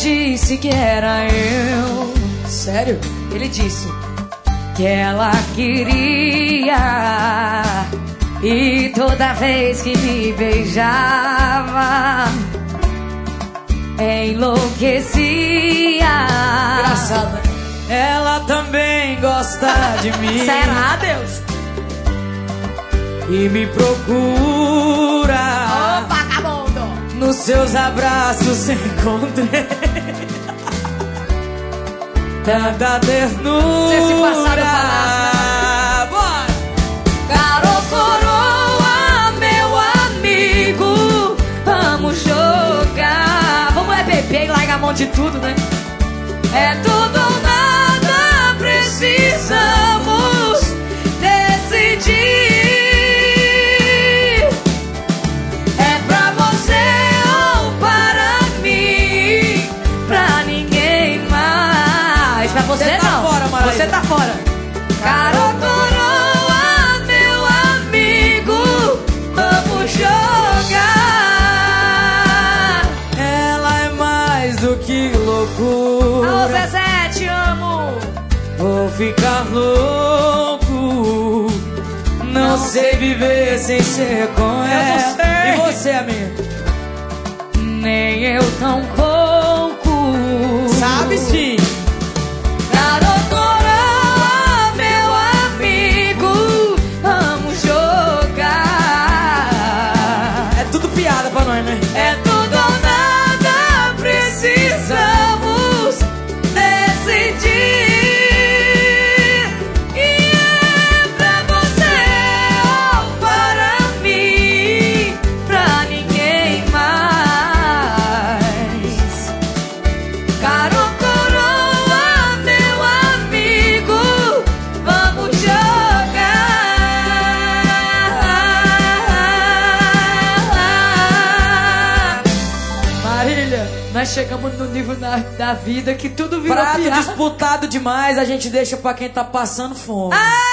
disse que era eu. Sério? Ele disse que ela queria, e toda vez que me beijava enlouquecia. Engraçado, né? Ela também gosta de mim. Será, Deus? E me procura. Ô, vagabundo! Nos seus abraços encontrei tanta ternura. Você se passar do palácio, bora! Caro coroa, meu amigo, vamos jogar. Vamos beber e largar a mão de tudo, né? É tudo ou nada, precisamos decidir. É pra você ou para mim, pra ninguém mais. Pra você tá não, fora, Maraísa. você tá fora. Caro coroa, meu amigo, vamos jogar. Ela é mais do que loucura. Alô, Zezé, te amo. Vou ficar louco. Não sei viver sem ser com ela. E você, amigo? Nem eu tão pouco. Sabe sim. Caro coroa, meu amigo, vamos jogar. É tudo piada pra nós, né? É tudo ou nada, precisamos decidir. E é pra você ou para mim, pra ninguém mais. Caro coroa, meu amigo, vamos jogar. Marília, Nós chegamos no nível da vida que tudo virou prato piada. disputado demais, a gente deixa pra quem tá passando fome. Ah!